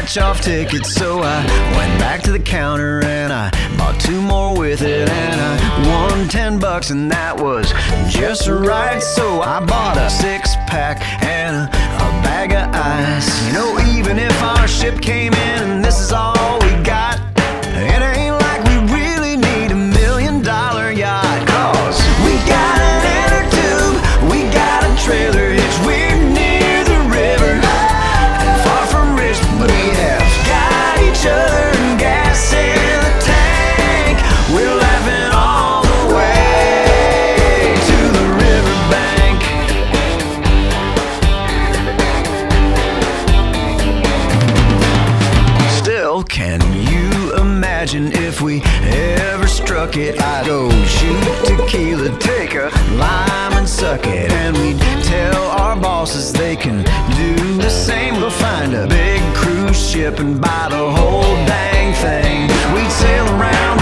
scratch-off tickets. So I went back to the counter and I bought 2 more with it, and I won $10, and that was just right. So I bought a 6-pack and a bag of ice. You know, even if our ship came in and this is all we got, it ain't like we really need $1 million yacht. 'Cause we got an inner tube, we got a trailer hitch, we're near the river and far from rich, but we have got each other and gas in the tank. We're laughing all the way to the riverbank. Still, can you imagine if we ever struck it? I'd go shoot tequila, take a lime and suck it, and we'd tell our bosses they can do the same. We'll find a big cruise ship and buy the whole dang thing. We'd sail around